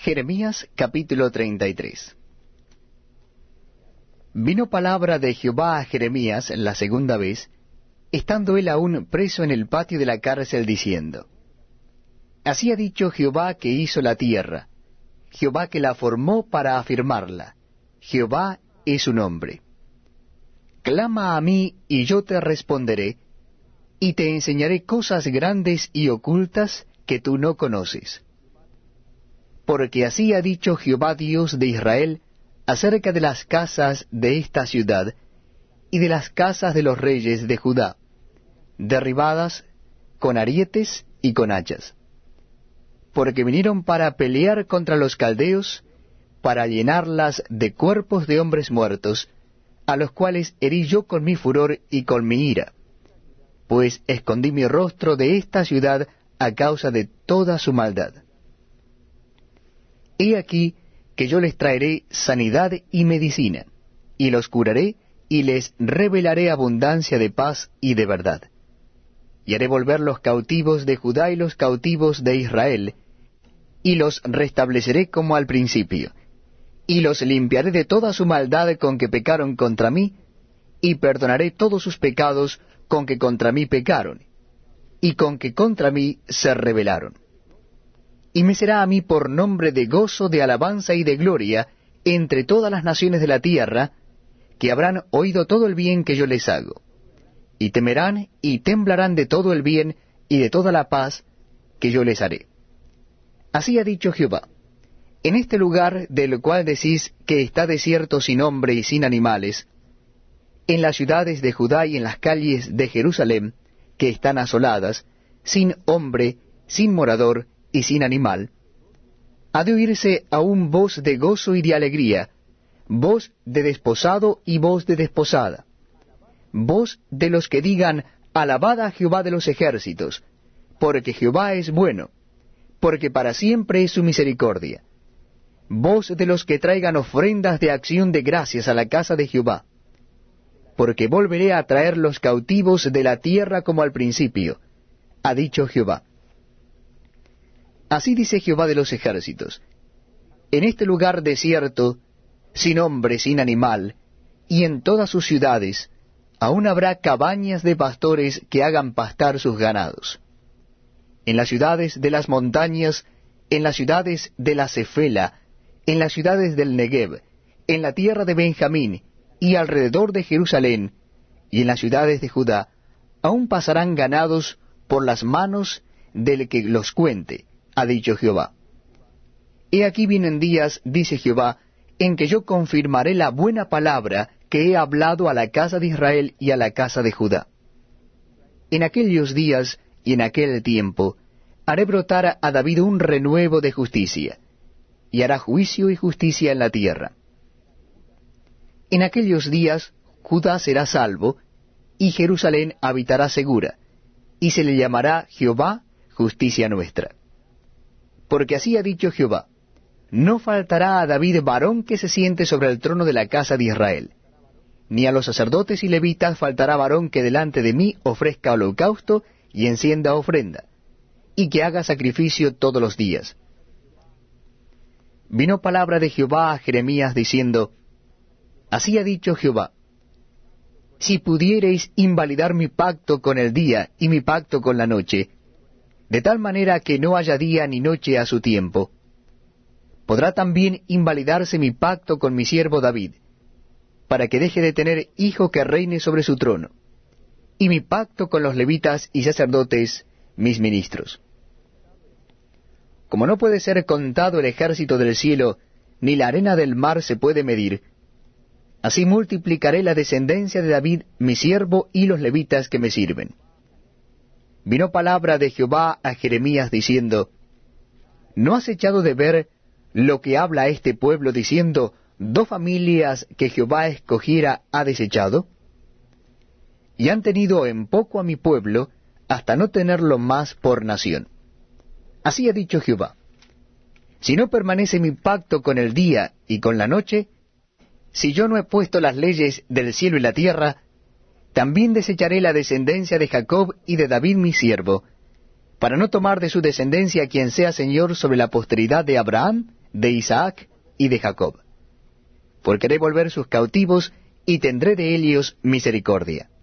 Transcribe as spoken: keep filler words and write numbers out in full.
Jeremías capítulo treinta y tres. Vino palabra de Jehová a Jeremías la segunda vez, estando él aún preso en el patio de la cárcel, diciendo: Así ha dicho Jehová que hizo la tierra, Jehová que la formó para afirmarla, Jehová es su nombre. Clama a mí, y yo te responderé, y te enseñaré cosas grandes y ocultas que tú no conoces. Porque así ha dicho Jehová Dios de Israel acerca de las casas de esta ciudad y de las casas de los reyes de Judá, derribadas con arietes y con hachas. Porque vinieron para pelear contra los caldeos, para llenarlas de cuerpos de hombres muertos, a los cuales herí yo con mi furor y con mi ira, pues escondí mi rostro de esta ciudad a causa de toda su maldad. He aquí que yo les traeré sanidad y medicina, y los curaré, y les revelaré abundancia de paz y de verdad. Y haré volver los cautivos de Judá y los cautivos de Israel, y los restableceré como al principio, y los limpiaré de toda su maldad con que pecaron contra mí, y perdonaré todos sus pecados con que contra mí pecaron, y con que contra mí se rebelaron. Y me será a mí por nombre de gozo, de alabanza y de gloria entre todas las naciones de la tierra, que habrán oído todo el bien que yo les hago. Y temerán y temblarán de todo el bien y de toda la paz que yo les haré. Así ha dicho Jehová: en este lugar del cual decís que está desierto sin hombre y sin animales, en las ciudades de Judá y en las calles de Jerusalén, que están asoladas, sin hombre, sin morador y sin animal, ha de oírse aún voz de gozo y de alegría, voz de desposado y voz de desposada, voz de los que digan: alabad a Jehová de los ejércitos, porque Jehová es bueno, porque para siempre es su misericordia, voz de los que traigan ofrendas de acción de gracias a la casa de Jehová, porque volveré a traer los cautivos de la tierra como al principio, ha dicho Jehová. Así dice Jehová de los ejércitos: en este lugar desierto, sin hombre, sin animal, y en todas sus ciudades, aún habrá cabañas de pastores que hagan pastar sus ganados. En las ciudades de las montañas, en las ciudades de la Cefela, en las ciudades del Negev, en la tierra de Benjamín, y alrededor de Jerusalén, y en las ciudades de Judá, aún pasarán ganados por las manos del que los cuente, ha dicho Jehová. He aquí vienen días, dice Jehová, en que yo confirmaré la buena palabra que he hablado a la casa de Israel y a la casa de Judá. En aquellos días y en aquel tiempo haré brotar a David un renuevo de justicia, y hará juicio y justicia en la tierra. En aquellos días Judá será salvo, y Jerusalén habitará segura, y se le llamará Jehová, justicia nuestra. Porque así ha dicho Jehová: no faltará a David varón que se siente sobre el trono de la casa de Israel, ni a los sacerdotes y levitas faltará varón que delante de mí ofrezca holocausto y encienda ofrenda, y que haga sacrificio todos los días. Vino palabra de Jehová a Jeremías diciendo: así ha dicho Jehová: si pudiereis invalidar mi pacto con el día y mi pacto con la noche, de tal manera que no haya día ni noche a su tiempo, podrá también invalidarse mi pacto con mi siervo David, para que deje de tener hijo que reine sobre su trono, y mi pacto con los levitas y sacerdotes, mis ministros. Como no puede ser contado el ejército del cielo, ni la arena del mar se puede medir, así multiplicaré la descendencia de David, mi siervo, y los levitas que me sirven. Vino palabra de Jehová a Jeremías diciendo: ¿no has echado de ver lo que habla este pueblo diciendo: dos familias que Jehová escogiera ha desechado? Y han tenido en poco a mi pueblo, hasta no tenerlo más por nación. Así ha dicho Jehová: si no permanece mi pacto con el día y con la noche, si yo no he puesto las leyes del cielo y la tierra, también desecharé la descendencia de Jacob y de David mi siervo, para no tomar de su descendencia quien sea señor sobre la posteridad de Abraham de Isaac y de Jacob. Porque haré volver sus cautivos, y tendré de ellos misericordia.